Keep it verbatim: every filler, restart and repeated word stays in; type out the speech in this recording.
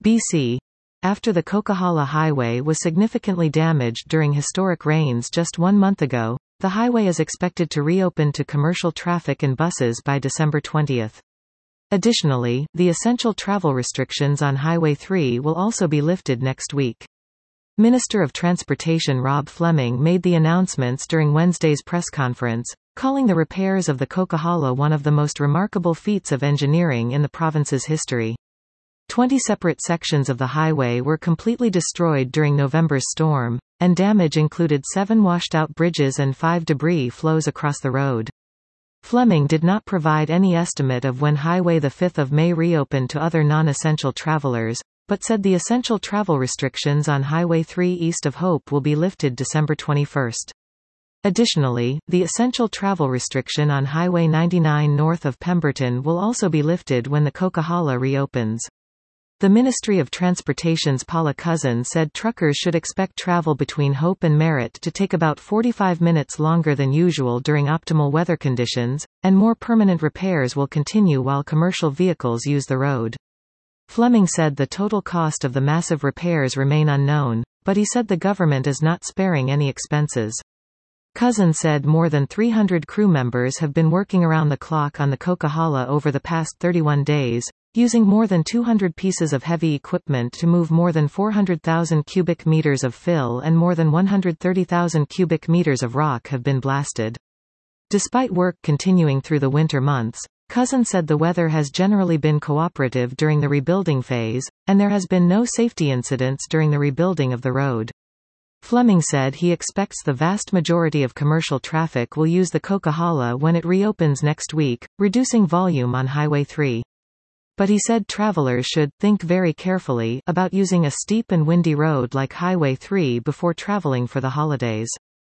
B C. After the Coquihalla Highway was significantly damaged during historic rains just one month ago, the highway is expected to reopen to commercial traffic and buses by December twentieth. Additionally, the essential travel restrictions on Highway three will also be lifted next week. Minister of Transportation Rob Fleming made the announcements during Wednesday's press conference, calling the repairs of the Coquihalla one of the most remarkable feats of engineering in the province's history. Twenty separate sections of the highway were completely destroyed during November's storm, and damage included seven washed-out bridges and five debris flows across the road. Fleming did not provide any estimate of when Highway the fifth of May reopened to other non-essential travelers, but said the essential travel restrictions on Highway three east of Hope will be lifted December twenty-first. Additionally, the essential travel restriction on Highway ninety-nine north of Pemberton will also be lifted when the Coquihalla reopens. The Ministry of Transportation's Paula Cousin said truckers should expect travel between Hope and Merritt to take about forty-five minutes longer than usual during optimal weather conditions, and more permanent repairs will continue while commercial vehicles use the road. Fleming said the total cost of the massive repairs remain unknown, but he said the government is not sparing any expenses. Cousin said more than three hundred crew members have been working around the clock on the Coquihalla over the past thirty-one days, using more than two hundred pieces of heavy equipment to move more than four hundred thousand cubic meters of fill, and more than one hundred thirty thousand cubic meters of rock have been blasted. Despite work continuing through the winter months, Cousin said the weather has generally been cooperative during the rebuilding phase, and there has been no safety incidents during the rebuilding of the road. Fleming said he expects the vast majority of commercial traffic will use the Coquihalla when it reopens next week, reducing volume on Highway three. But he said travelers should think very carefully about using a steep and windy road like Highway three before traveling for the holidays.